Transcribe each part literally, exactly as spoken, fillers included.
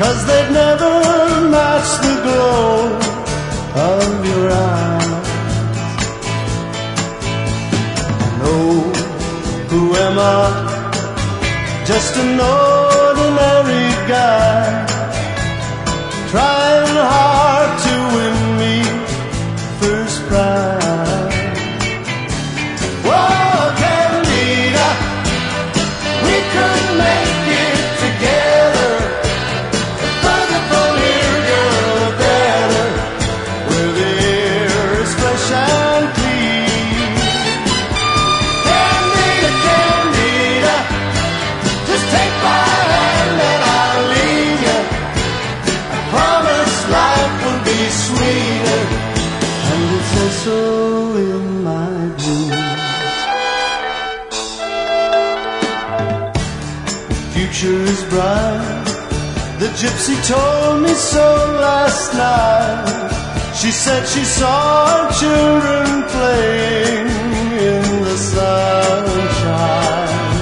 'cause they'd never match the glow of your eyes. Oh, who am I? Just an ordinary guy, trying hard to win me first prize. Whoa, Candida, we could make it together. Further from here, girl, the better, where the air is fresh and clean. Candida, Candida, just take my hand and I'll lead you. I promise life will be sweeter, and it says so in my dreams. Future is bright, the gypsy told me so last night. She said she saw her children playing in the sunshine.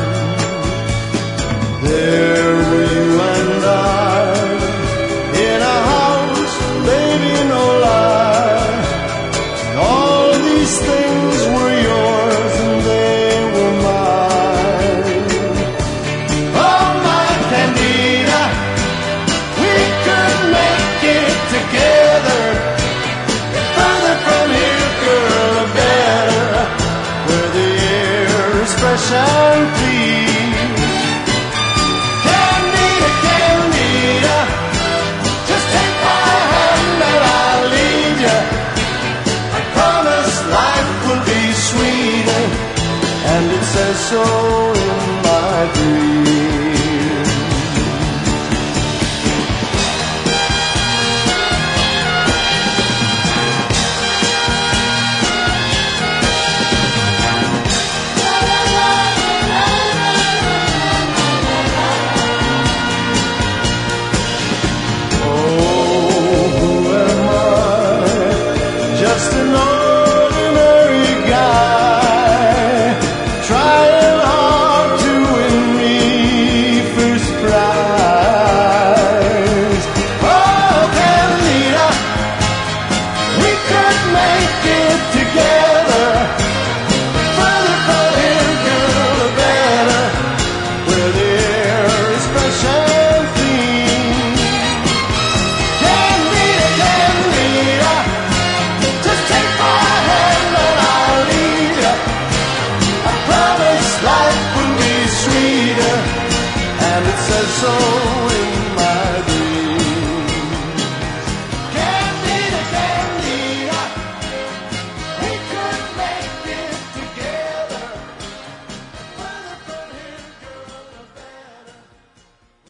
There were you and I, in a house, baby, no lie. All these things were yours and they were mine. Oh, my Candida, we could make it together. Further from here, girl, the better, where the air is fresh and clean. Candida, Candida, just take my hand and I'll lead you. I promise life will be sweeter, and it says so in my dreams. Oh, who am I? Just an ordinary guy, trying hard to win me first prize. Oh, Candida, we could make it together. Further from here, girl, the better, where the air is fresh and clean. Candida, Candida, just take my hand and I'll lead you. I promise life will be sweeter, and it says so in my